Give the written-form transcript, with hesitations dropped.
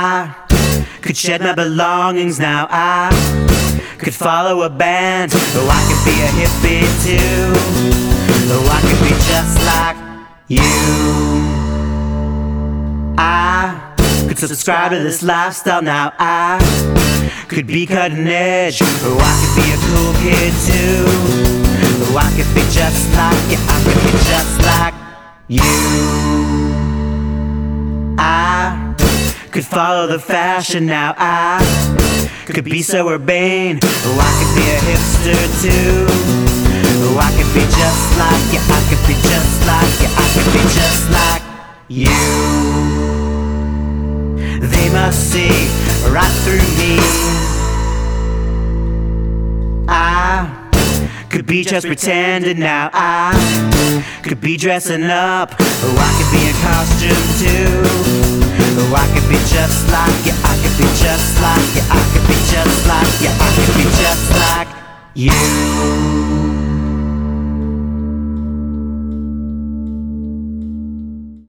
I could shed my belongings now. I could follow a band. Oh, I could be a hippie too. Oh, I could be just like you. I could subscribe to this lifestyle now. I could be cutting edge. Oh, I could be a cool kid too. Oh, I could be just like you. I could be just like you. I could follow the fashion now. I could be so urbane. Oh, I could be a hipster too. Oh, I could be just like you. I could be just like you. I could be just like you. They must see right through me. I could be just pretending now. I could be dressing up. Oh, I could be in costume too. Oh, I could be just like you. I could be just like you. I could be just like you. I could be just like you.